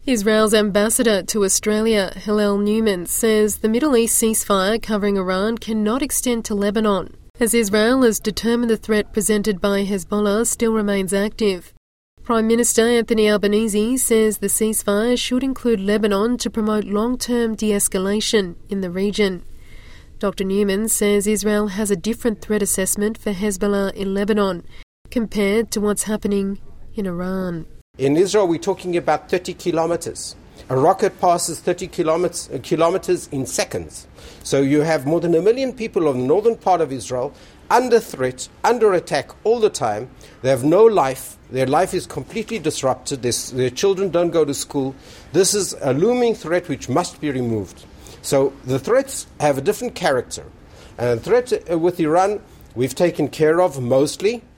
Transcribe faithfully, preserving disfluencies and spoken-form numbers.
Israel's ambassador to Australia, Hillel Newman, says the Middle East ceasefire covering Iran cannot extend to Lebanon, as Israel has determined the threat presented by Hezbollah still remains active. Prime Minister Anthony Albanese says the ceasefire should include Lebanon to promote long-term de-escalation in the region. Doctor Newman says Israel has a different threat assessment for Hezbollah in Lebanon compared to what's happening in Iran. In Israel, we're talking about thirty kilometers. A rocket passes thirty kilometers, uh, kilometers in seconds. So you have more than a million people of the northern part of Israel under threat, under attack all the time. They have no life. Their life is completely disrupted. Their, their children don't go to school. This is a looming threat which must be removed. So the threats have a different character. And the threat with Iran, we've taken care of mostly.